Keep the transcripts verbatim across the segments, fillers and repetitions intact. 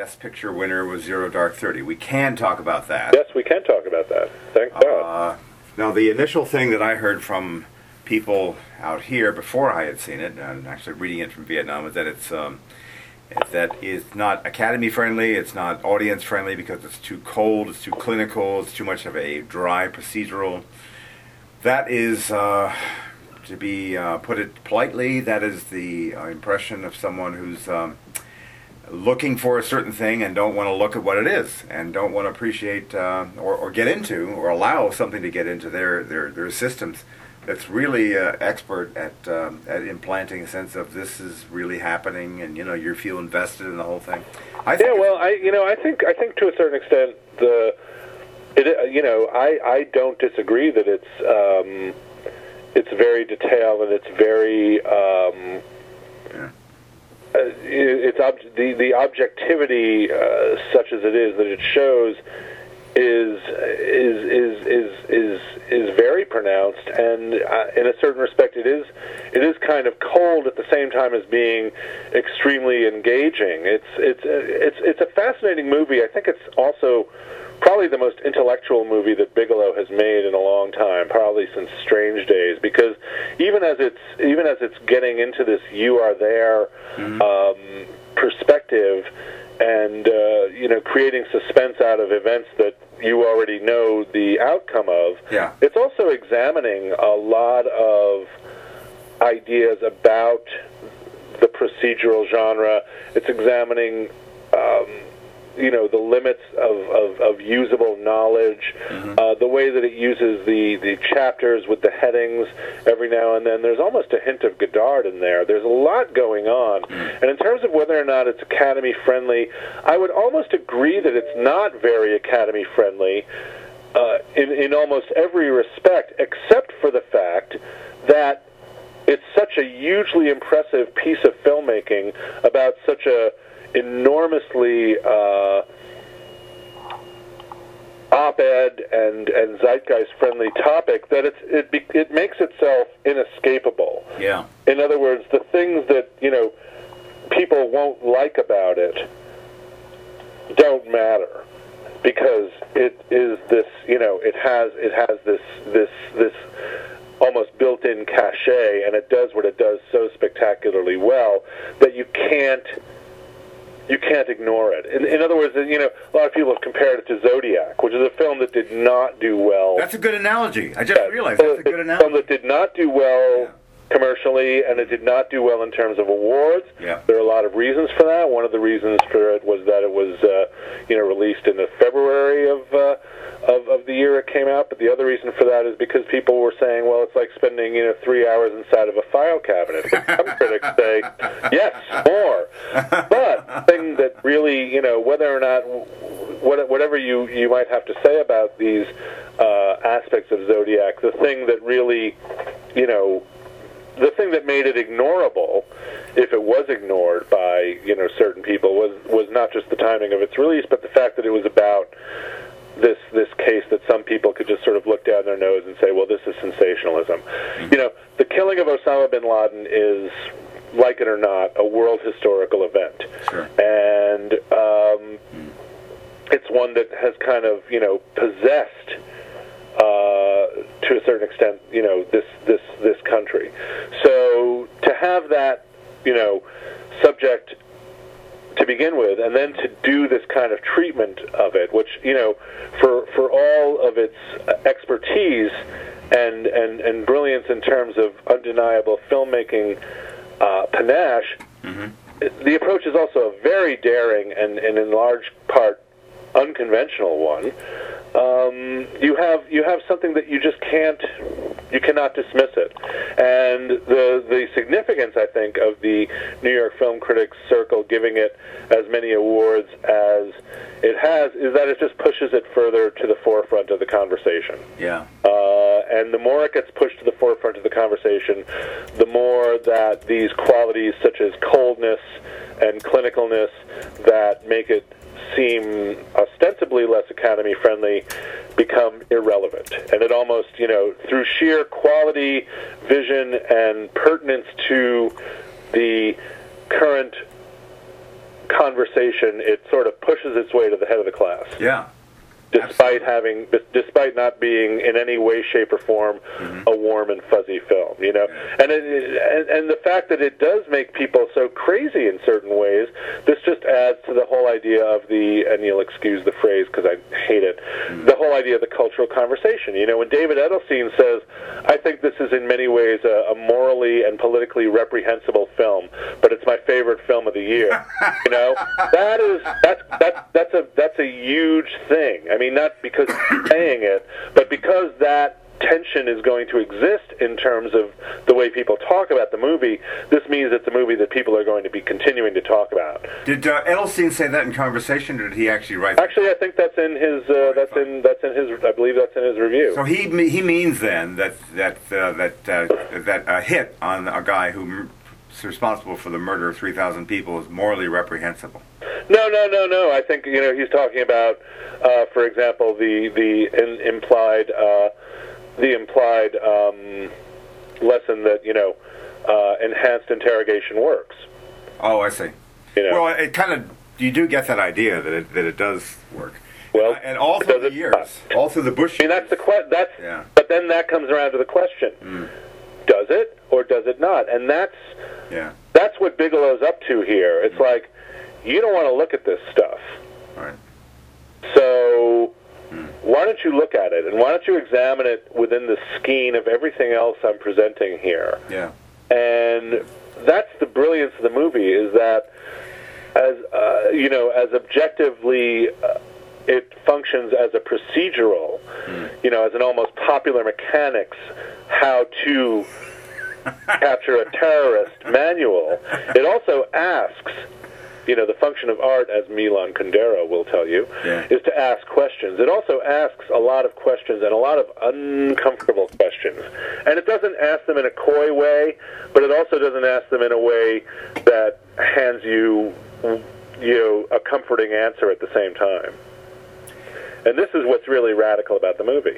Best Picture winner was Zero Dark Thirty. We can talk about that. Yes, we can talk about that. Thank God. Uh, now, the initial thing that I heard from people out here before I had seen it, and actually reading it from Vietnam, is that it's um, that it's not Academy friendly, it's not audience friendly because it's too cold, it's too clinical, it's too much of a dry procedural. That is, uh, to be uh, put it politely, that is the uh, impression of someone who's um, looking for a certain thing and don't want to look at what it is, and don't want to appreciate uh, or, or get into or allow something to get into their their, their systems that's really uh, expert at um, at implanting a sense of this is really happening, and you know you feel invested in the whole thing. I think yeah, well, I you know I think I think to a certain extent the it you know I, I don't disagree that it's um, it's very detailed and it's very um, yeah. uh, it's ob- the the objectivity uh, such as it is that it shows is is is is is is very pronounced, and uh, in a certain respect, it is it is kind of cold at the same time as being extremely engaging. It's it's it's it's a fascinating movie. I think it's also probably the most intellectual movie that Bigelow has made in a long time, probably since Strange Days, because even as it's even as it's getting into this "you are there" mm-hmm. um, perspective. And, uh, you know, creating suspense out of events that you already know the outcome of. Yeah. It's also examining a lot of ideas about the procedural genre. It's examining, um, you know, the limits of, of, of usable knowledge, mm-hmm. uh, the way that it uses the, the chapters with the headings every now and then. There's almost a hint of Godard in there. There's a lot going on. Mm-hmm. And in terms of whether or not it's Academy-friendly, I would almost agree that it's not very Academy-friendly uh, in, in almost every respect, except for the fact that it's such a hugely impressive piece of filmmaking about such a enormously uh, op-ed and, and zeitgeist-friendly topic that it's, it be, it makes itself inescapable. Yeah. In other words, the things that you know people won't like about it don't matter because it is this you know it has it has this this this almost built-in cachet, and it does what it does so spectacularly well that you can't. You can't ignore it. In, in other words, you know, a lot of people have compared it to Zodiac, which is a film that did not do well. That's a good analogy. I just yeah, realized that's a good analogy. analogy. A film that did not do well yeah. commercially, and it did not do well in terms of awards. Yeah. There are a lot of reasons for that. One of the reasons for it was that it was, uh, you know, released in the February of, uh, of of the year it came out. But the other reason for that is because people were saying, well, it's like spending, you know, three hours inside of a file cabinet. But some critics say, yes, more. But the thing that really, you know, whether or not, whatever you, you might have to say about these uh, aspects of Zodiac, the thing that really, you know, the thing that made it ignorable, if it was ignored by, you know, certain people, was was not just the timing of its release, but the fact that it was about this this case that some people could just sort of look down their nose and say, well, this is sensationalism. Mm-hmm. You know, the killing of Osama bin Laden is, like it or not, a world historical event. Sure. And um, mm. it's one that has kind of, you know, possessed Uh, to a certain extent, you know, this this this country. So to have that, you know, subject to begin with, and then to do this kind of treatment of it, which, you know, for for all of its expertise and and, and brilliance in terms of undeniable filmmaking uh, panache, mm-hmm. the approach is also a very daring and, and in large part unconventional one. Um, you have you have something that you just can't you cannot dismiss it, and the the significance, I think, of the New York Film Critics Circle giving it as many awards as it has is that it just pushes it further to the forefront of the conversation. Yeah. Uh, and the more it gets pushed to the forefront of the conversation, the more that these qualities such as coldness and clinicalness that make it seem ostensibly less Academy-friendly become irrelevant. And it almost, you know, through sheer quality, vision, and pertinence to the current conversation, it sort of pushes its way to the head of the class. Yeah. Despite Absolutely. having, despite not being in any way, shape, or form mm-hmm. a warm and fuzzy film, you know, yeah. and, it, and and the fact that it does make people so crazy in certain ways, this just adds to the whole idea of the, and you'll excuse the phrase because I hate it, mm-hmm. the whole idea of the cultural conversation. You know, when David Edelstein says, "I think this is in many ways a, a morally and politically reprehensible film, but it's my favorite film of the year," you know, that is that's that's that's a that's a huge thing. I mean. I mean, not because he's saying it, but because that tension is going to exist in terms of the way people talk about the movie. This means it's a movie that people are going to be continuing to talk about. Did uh, Edelstein say that in conversation, or did he actually write that? Actually, I think that's in his. Uh, that's in. That's in his. I believe that's in his review. So he he means then that that uh, that uh, that a hit on a guy who is responsible for the murder of three thousand people is morally reprehensible. No, no, no, no. I think you know he's talking about, uh, for example, the the in, implied uh, the implied um, lesson that you know uh, enhanced interrogation works. Oh, I see. You know? Well, it kind of you do get that idea that it that it does work. Well, uh, and all through the years, not. all through the Bush. I mean, that's the que- That's yeah. But then that comes around to the question: mm. does it or does it not? And that's yeah. That's what Bigelow's up to here. It's mm. like. You don't want to look at this stuff. Right. So hmm. why don't you look at it, and why don't you examine it within the skein of everything else I'm presenting here? Yeah. And that's the brilliance of the movie, is that as uh, you know, as objectively uh, it functions as a procedural, hmm. you know, as an almost Popular Mechanics how to capture a terrorist manual. It also asks. You know, the function of art, as Milan Kundera will tell you, yeah. is to ask questions. It also asks a lot of questions, and a lot of uncomfortable questions. And it doesn't ask them in a coy way, but it also doesn't ask them in a way that hands you, you know, a comforting answer at the same time. And this is what's really radical about the movie.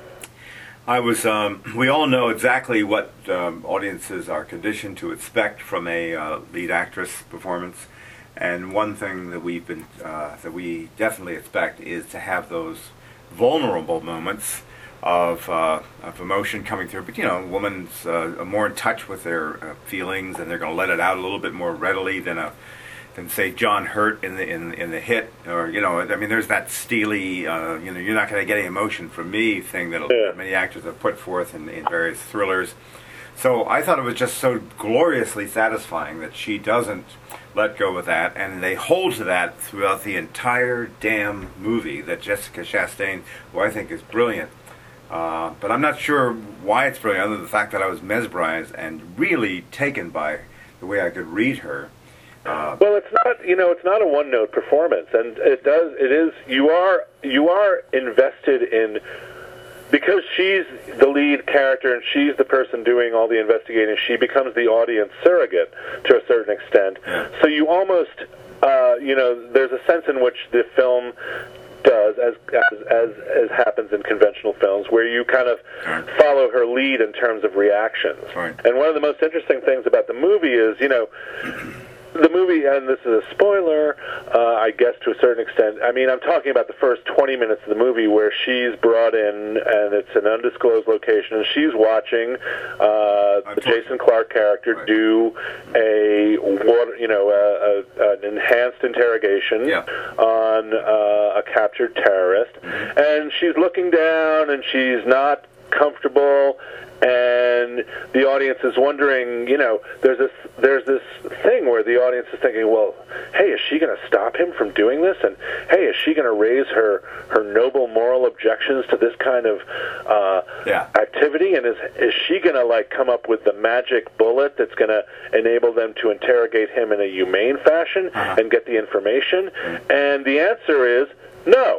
I was. Um, we all know exactly what um, audiences are conditioned to expect from a uh, lead actress performance. And one thing that we've been uh, that we definitely expect is to have those vulnerable moments of uh, of emotion coming through. But you know, a woman's uh, more in touch with their uh, feelings, and they're going to let it out a little bit more readily than a than say John Hurt in the in in the Hit, or you know, I mean, there's that steely, uh, you know, you're not going to get any emotion from me thing that yeah. many actors have put forth in, in various thrillers. So I thought it was just so gloriously satisfying that she doesn't let go of that, and they hold to that throughout the entire damn movie, that Jessica Chastain, who I think is brilliant. Uh, but I'm not sure why it's brilliant, other than the fact that I was mesmerized and really taken by the way I could read her. Uh, well, it's not, you know, it's not a one-note performance, and it does, it is, you are, you are invested in. Because she's the lead character and she's the person doing all the investigating, she becomes the audience surrogate to a certain extent. Yeah. So you almost, uh, you know, there's a sense in which the film does, as, as as as happens in conventional films, where you kind of right. follow her lead in terms of reactions. Right. And one of the most interesting things about the movie is, you know, the movie, and this is a spoiler, uh, I guess to a certain extent. I mean, I'm talking about the first twenty minutes of the movie where she's brought in, and it's an undisclosed location, and she's watching uh, the Jason Clarke character right. do a, water, you know, a, a, an enhanced interrogation yeah. on uh, a captured terrorist, mm-hmm. and she's looking down, and she's not comfortable. And the audience is wondering, you know, there's this there's this thing where the audience is thinking, well, hey, is she going to stop him from doing this? And hey, is she going to raise her, her noble moral objections to this kind of uh, yeah. activity? And is is she going to like come up with the magic bullet that's going to enable them to interrogate him in a humane fashion uh-huh. and get the information? Mm-hmm. And the answer is no.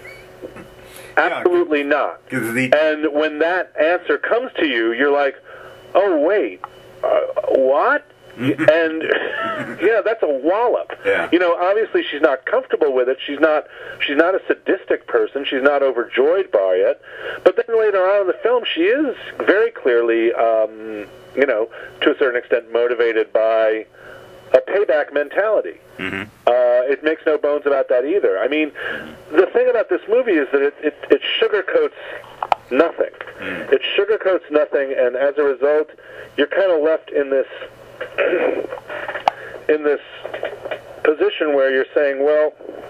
Absolutely yeah, not. The... And when that answer comes to you, you're like, oh, wait, uh, what? And, yeah, that's a wallop. Yeah. You know, obviously she's not comfortable with it. She's not She's not a sadistic person. She's not overjoyed by it. But then later on in the film, she is very clearly, um, you know, to a certain extent motivated by a payback mentality. Mm-hmm. Uh, it makes no bones about that either. I mean, the thing about this movie is that it, it, it sugarcoats nothing. Mm. It sugarcoats nothing, and as a result, you're kind of left in this in this position where you're saying, well,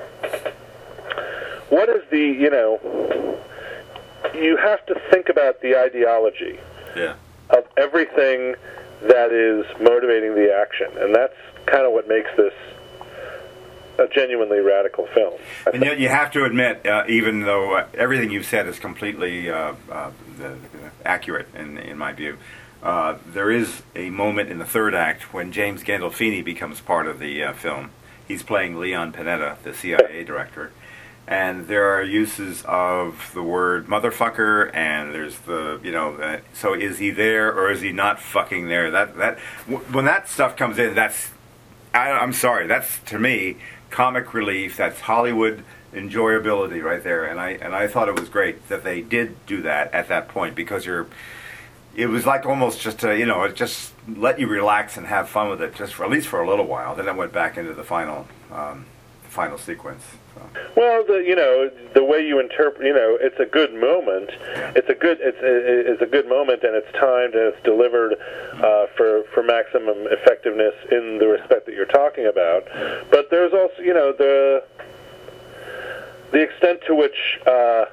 what is the, you know, you have to think about the ideology yeah. of everything that is motivating the action, and that's kind of what makes this a genuinely radical film. I and yet you have to admit, uh, even though uh, everything you've said is completely uh, uh, the, the accurate in, in my view, uh, there is a moment in the third act when James Gandolfini becomes part of the uh, film. He's playing Leon Panetta, the C I A director. And there are uses of the word motherfucker, and there's the, you know, uh, so is he there or is he not fucking there? That that w- when that stuff comes in, that's, I, I'm sorry, that's to me comic relief. That's Hollywood enjoyability right there. And I and I thought it was great that they did do that at that point, because you're, it was like almost just a, you know, it just let you relax and have fun with it, just for at least for a little while. Then it went back into the final um, final sequence. So. Well, the, you know, the way you interpret, you know, it's a good moment. Yeah. It's a good, it's a, it's a good moment, and it's timed and it's delivered uh, for for maximum effectiveness in the respect that you're talking about. But there's also, you know, the the extent to which uh,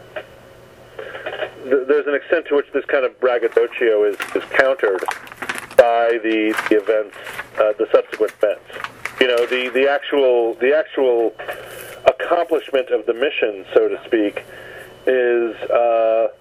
th- there's an extent to which this kind of braggadocio is is countered by the, the events, uh, the subsequent events. You know, the, the actual the actual accomplishment of the mission, so to speak, is uh,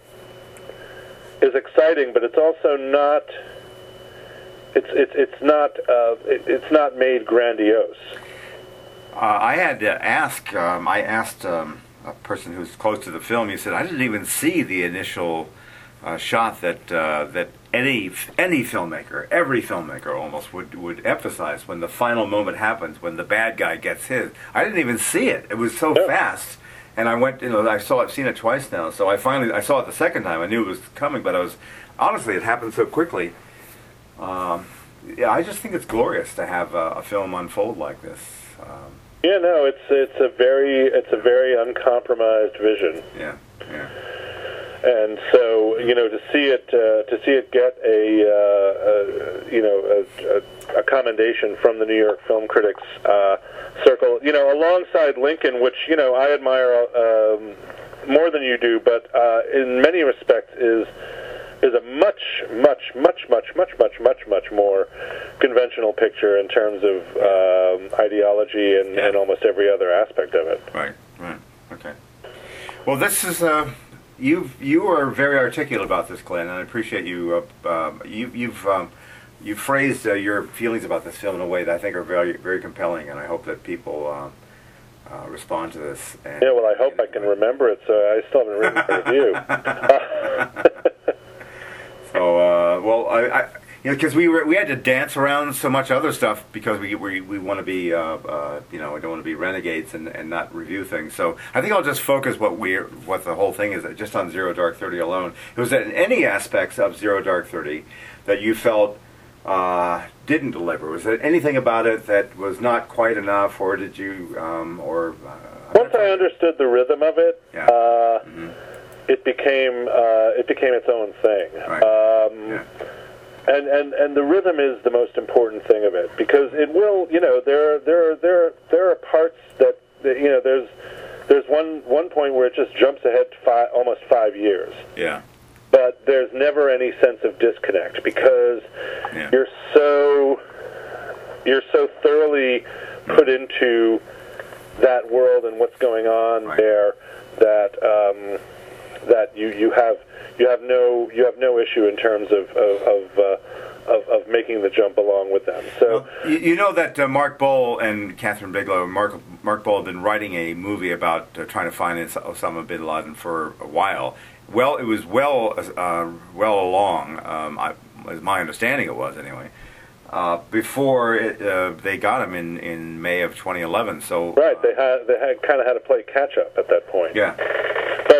is exciting, but it's also not. It's it's it's not uh, it, it's not made grandiose. Uh, I had to ask. Um, I asked um, a person who's close to the film. He said, "I didn't even see the initial uh, shot that uh, that any any filmmaker, every filmmaker almost would would emphasize when the final moment happens, when the bad guy gets his. I didn't even see it. It was so yeah. fast." And I went, you know, I saw, I've seen it twice now. So I finally, I saw it the second time. I knew it was coming, but I was, honestly, it happened so quickly. Um, yeah, I just think it's glorious to have a, a film unfold like this. Um, yeah, no, it's it's a very it's a very uncompromised vision. Yeah, yeah. And so, you know, to see it uh, to see it get a, uh, a you know a, a, a commendation from the New York Film Critics uh, Circle, you know, alongside Lincoln, which you know I admire um, more than you do, but uh, in many respects is is a much much much much much much much much more conventional picture in terms of um, ideology and, yeah. and almost every other aspect of it. Right, right, okay. Well, this is uh, you you are very articulate about this, Glenn, and I appreciate you. Uh, um, you you've um, you phrased uh, your feelings about this film in a way that I think are very very compelling, and I hope that people uh, uh, respond to this. And, yeah, well, I hope I can remember it, so I still haven't written a review. So, uh, well, I, I you know, because we were we had to dance around so much other stuff because we we, we want to be, uh, uh, you know, we don't want to be renegades and, and not review things. So I think I'll just focus what we what the whole thing is just on Zero Dark Thirty alone. It was in any aspects of Zero Dark Thirty that you felt uh, didn't deliver. Was there anything about it that was not quite enough, or did you, um, or uh, once I understood the rhythm of it, yeah. uh, mm-hmm. it became uh, it became its own thing. Right. Um, yeah. And, and and the rhythm is the most important thing of it, because it will, you know, there are, there are, there are, there are parts that, that you know there's there's one one point where it just jumps ahead five, almost five years. Yeah. But there's never any sense of disconnect because yeah. you're so you're so thoroughly put into that world and what's going on right. there that um, that you, you have you have no you have no issue in terms of of of, uh, of, of making the jump along with them. So well, you, you know that uh, Mark Bowl and Catherine Bigelow, Mark Mark Bowl have been writing a movie about uh, trying to find Osama bin Laden for a while. Well, it was well uh, well along, um, I, as my understanding it was anyway. Uh, before it, uh, they got him in, in May of twenty eleven, so right, they had they had kind of had to play catch up at that point. Yeah, but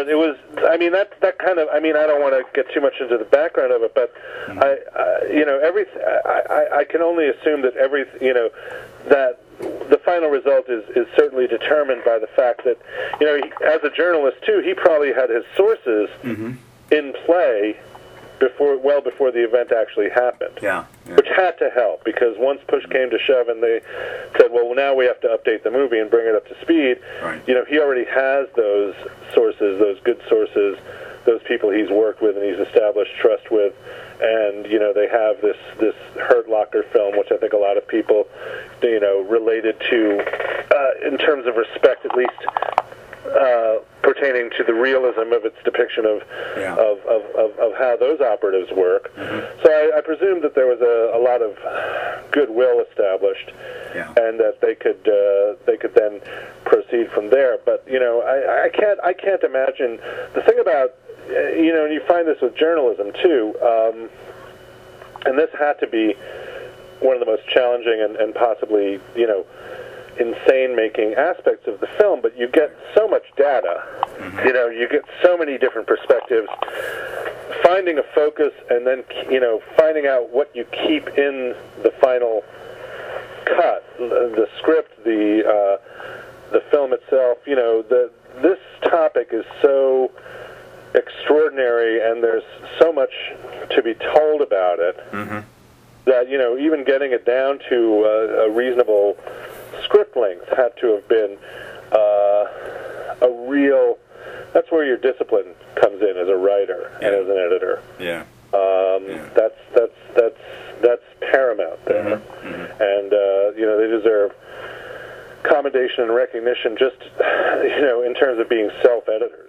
it was. I mean, that that kind of. I mean, I don't want to get too much into the background of it, but mm-hmm. I, I, you know, every. I, I, I can only assume that every. You know, that the final result is is certainly determined by the fact that, you know, he, as a journalist too, he probably had his sources mm-hmm. in play before, well before the event actually happened. Yeah, yeah. Which had to help, because once push came to shove and they said, well, now we have to update the movie and bring it up to speed, right. you know, he already has those sources, those good sources, those people he's worked with and he's established trust with, and, you know, they have this, this Hurt Locker film, which I think a lot of people, you know, related to, uh, in terms of respect at least, uh, pertaining to the realism of its depiction of, yeah. of, of, of, of how those operatives work. Mm-hmm. So I, I presume that there was a, a lot of goodwill established, yeah. and that they could uh, they could then proceed from there. But, you know, I, I can't I can't imagine the thing about, you know, and you find this with journalism too, um, and this had to be one of the most challenging and, and possibly, you know, insane-making aspects of the film, but you get so much data, mm-hmm. you know, you get so many different perspectives, finding a focus and then, you know, finding out what you keep in the final cut, the script, the uh, the film itself, you know, the this topic is so extraordinary and there's so much to be told about it mm-hmm. that, you know, even getting it down to uh, a reasonable script length had to have been uh, a real. That's where your discipline comes in as a writer yeah. and as an editor. Yeah. Um, yeah. That's that's that's that's paramount there, mm-hmm. Mm-hmm. and uh, you know, they deserve commendation and recognition just, you know, in terms of being self-editors.